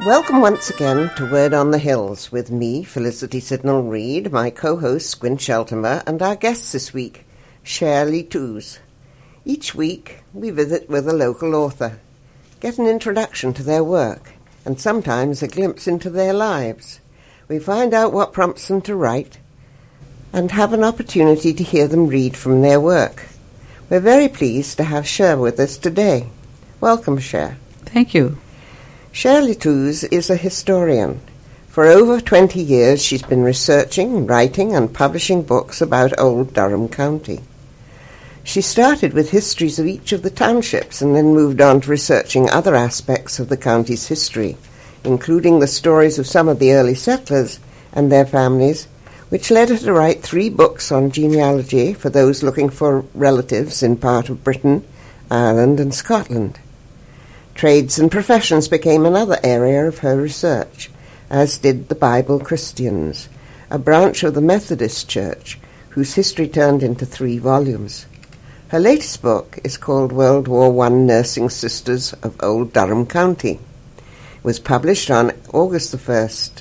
Welcome once again to Word on the Hills with me, Felicity Sidnall-Reid, my co-host Gwyn Sheltimer, and our guests this week, Shirley Toos. Each week we visit with a local author, get an introduction to their work, and sometimes a glimpse into their lives. We find out what prompts them to write, and have an opportunity to hear them read from their work. We're very pleased to have Cher with us today. Welcome, Cher. Thank you. Shirley Toos is a historian. For over 20 years she's been researching, writing and publishing books about Old Durham County. She started with histories of each of the townships and then moved on to researching other aspects of the county's history, including the stories of some of the early settlers and their families, which led her to write 3 books on genealogy for those looking for relatives in part of Britain, Ireland and Scotland. Trades and professions became another area of her research, as did the Bible Christians, a branch of the Methodist Church, whose history turned into 3 volumes. Her latest book is called World War I Nursing Sisters of Old Durham County. It was published on August the 1st,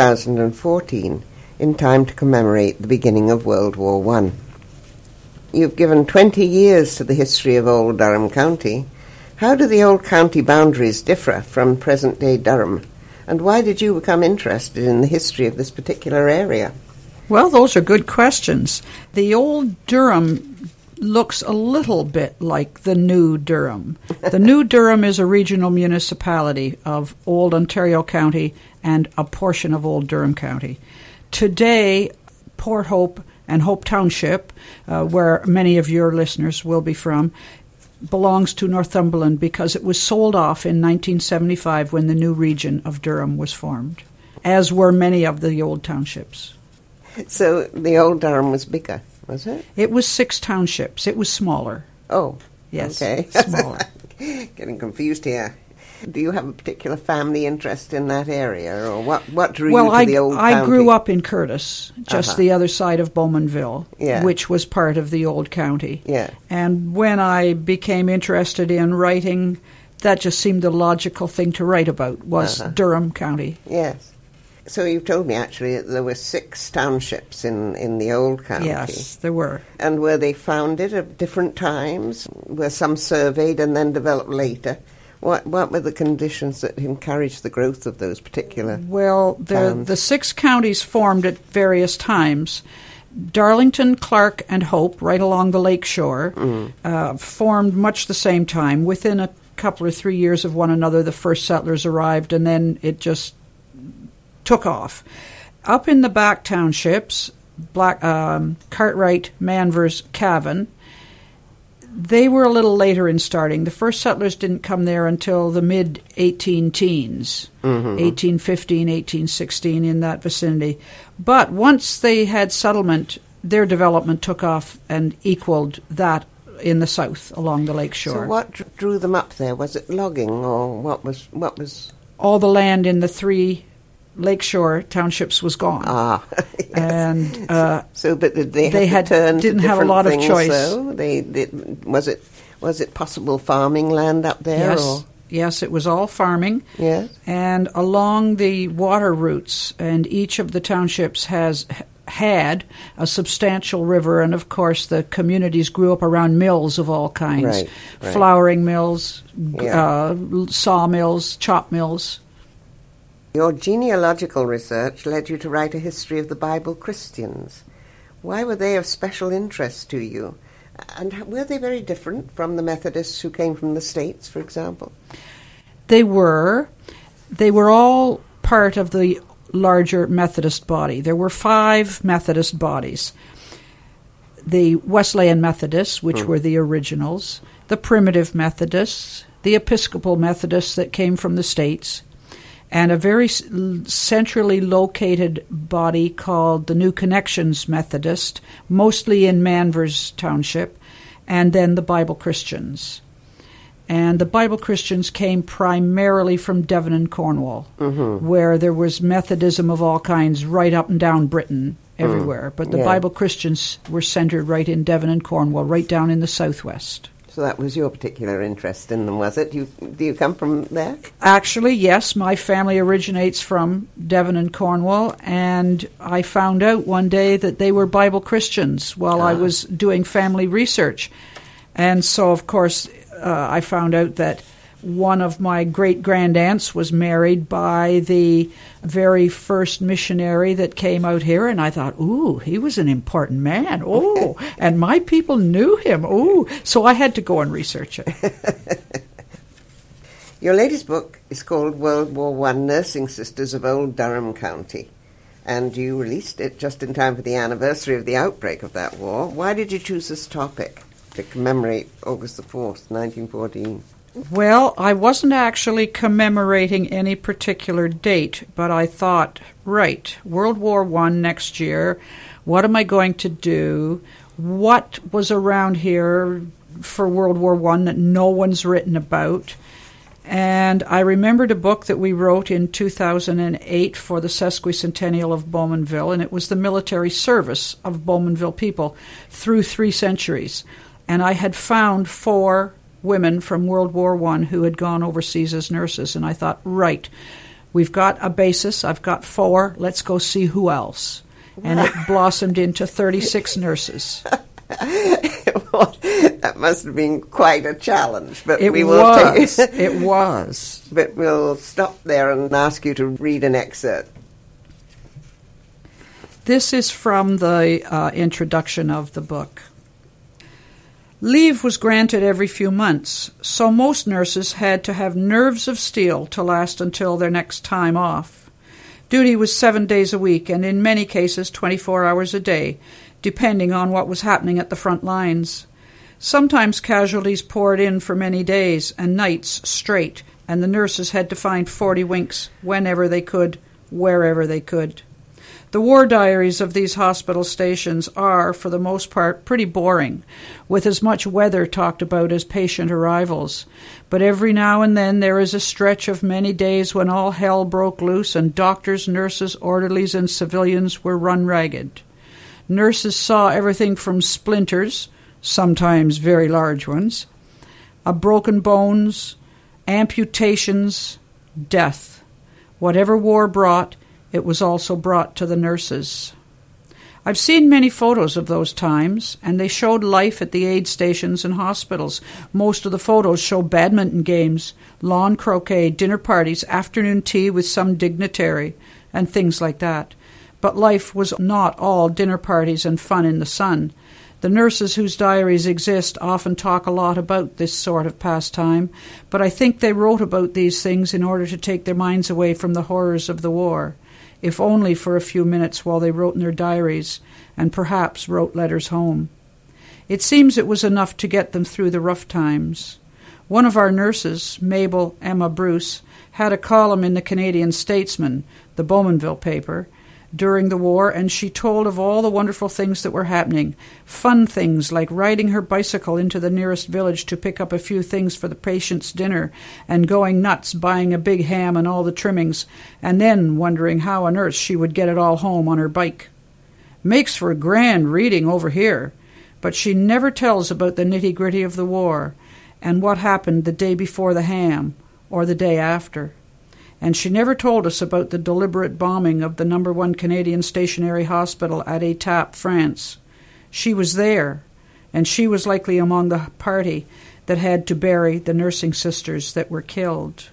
2014, in time to commemorate the beginning of World War I. You've given 20 years to the history of Old Durham County. How do the old county boundaries differ from present-day Durham? And why did you become interested in the history of this particular area? Well, those are good questions. The old Durham looks a little bit like the new Durham. The new Durham is a regional municipality of Old Ontario County and a portion of Old Durham County. Today, Port Hope and Hope Township, where many of your listeners will be from, belongs to Northumberland because it was sold off in 1975 when the new region of Durham was formed, as were many of the old townships. So the old Durham was bigger, was it? It was 6 townships. It was smaller. Oh, yes, okay. Smaller. Getting confused here. Do you have a particular family interest in that area, or what drew you to the old county? I grew up in Curtis, just the other side of Bowmanville, which was part of the old county. Yeah. And when I became interested in writing, that just seemed the logical thing to write about, was Durham County. Yes. So you've told me, actually, that there were 6 townships in the old county. Yes, there were. And were they founded at different times? Were some surveyed and then developed later? What were the conditions that encouraged the growth of those particular towns? The 6 counties formed at various times. Darlington, Clark, and Hope, right along the lake shore, formed much the same time. Within a couple or 3 years of one another, the first settlers arrived, and then it just took off. Up in the back townships, Cartwright, Manvers, Cavan, they were a little later in starting. The first settlers didn't come there until the mid-18-teens, 1815, 1816, in that vicinity. But once they had settlement, their development took off and equaled that in the south along the lake shore. So what drew them up there? Was it logging, or what was? All the land in the 3 lakeshore townships was gone. Yes. And but did they have to turn didn't to have a lot of choice. Was it possible farming land up there? Yes. Or? Yes, it was all farming. Yes. And along the water routes, and each of the townships had a substantial river, and of course the communities grew up around mills of all kinds. Right. Flouring mills, sawmills, chop mills. Your genealogical research led you to write a history of the Bible Christians. Why were they of special interest to you? And were they very different from the Methodists who came from the States, for example? They were. They were all part of the larger Methodist body. There were 5 Methodist bodies. The Wesleyan Methodists, which were the originals, the Primitive Methodists, the Episcopal Methodists that came from the States, and a very centrally located body called the New Connections Methodist, mostly in Manvers Township, and then the Bible Christians. And the Bible Christians came primarily from Devon and Cornwall, where there was Methodism of all kinds right up and down Britain, everywhere. But the Bible Christians were centered right in Devon and Cornwall, right down in the southwest. So that was your particular interest in them, was it? Do you come from there? Actually, yes. My family originates from Devon and Cornwall, and I found out one day that they were Bible Christians while I was doing family research. And so, of course, I found out that one of my great-grandaunts was married by the very first missionary that came out here, and I thought, ooh, he was an important man. Oh, and my people knew him. Ooh, so I had to go and research it. Your latest book is called World War I Nursing Sisters of Old Durham County, and you released it just in time for the anniversary of the outbreak of that war. Why did you choose this topic to commemorate August the 4th, 1914? Well, I wasn't actually commemorating any particular date, but I thought, right, World War I next year, what am I going to do? What was around here for World War I that no one's written about? And I remembered a book that we wrote in 2008 for the sesquicentennial of Bowmanville, and it was the military service of Bowmanville people through 3 centuries. And I had found 4 women from World War I who had gone overseas as nurses, and I thought, right, we've got a basis, I've got 4, let's go see who else. And it blossomed into 36 nurses. Well, that must have been quite a challenge, but it was. But we'll stop there and ask you to read an excerpt. This is from the introduction of the book. Leave was granted every few months, so most nurses had to have nerves of steel to last until their next time off. Duty was 7 days a week, and in many cases 24 hours a day, depending on what was happening at the front lines. Sometimes casualties poured in for many days and nights straight, and the nurses had to find 40 winks whenever they could, wherever they could. The war diaries of these hospital stations are, for the most part, pretty boring, with as much weather talked about as patient arrivals. But every now and then there is a stretch of many days when all hell broke loose and doctors, nurses, orderlies, and civilians were run ragged. Nurses saw everything from splinters, sometimes very large ones, broken bones, amputations, death. Whatever war brought, it was also brought to the nurses. I've seen many photos of those times, and they showed life at the aid stations and hospitals. Most of the photos show badminton games, lawn croquet, dinner parties, afternoon tea with some dignitary, and things like that. But life was not all dinner parties and fun in the sun. The nurses whose diaries exist often talk a lot about this sort of pastime, but I think they wrote about these things in order to take their minds away from the horrors of the war, if only for a few minutes while they wrote in their diaries, and perhaps wrote letters home. It seems it was enough to get them through the rough times. One of our nurses, Mabel Emma Bruce, had a column in the Canadian Statesman, the Bowmanville paper, during the war, and she told of all the wonderful things that were happening. Fun things like riding her bicycle into the nearest village to pick up a few things for the patient's dinner, and going nuts buying a big ham and all the trimmings, and then wondering how on earth she would get it all home on her bike. Makes for grand reading over here, but she never tells about the nitty-gritty of the war, and what happened the day before the ham, or the day after. And she never told us about the deliberate bombing of the No. 1 Canadian Stationary Hospital at Étape, France. She was there, and she was likely among the party that had to bury the nursing sisters that were killed.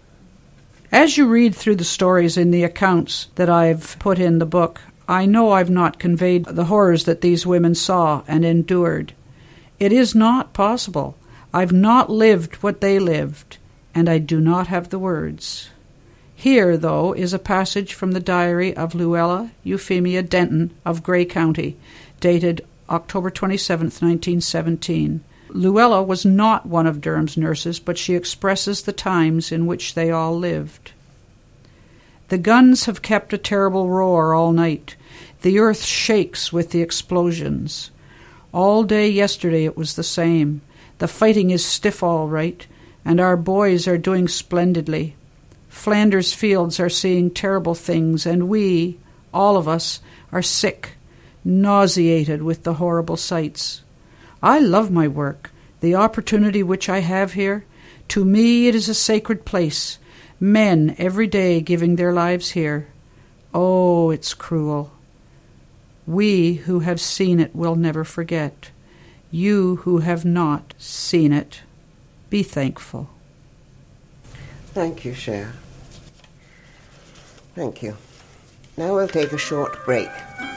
As you read through the stories in the accounts that I've put in the book, I know I've not conveyed the horrors that these women saw and endured. It is not possible. I've not lived what they lived, and I do not have the words. Here, though, is a passage from the diary of Luella Euphemia Denton of Grey County, dated October 27, 1917. Luella was not one of Durham's nurses, but she expresses the times in which they all lived. The guns have kept a terrible roar all night. The earth shakes with the explosions. All day yesterday it was the same. The fighting is stiff all right, and our boys are doing splendidly. Flanders fields are seeing terrible things, and we, all of us, are sick, nauseated with the horrible sights. I love my work. The opportunity which I have here, to me it is a sacred place. Men every day giving their lives here. Oh, it's cruel. We who have seen it will never forget. You who have not seen it, be thankful. Thank you, Cher. Thank you. Now we'll take a short break.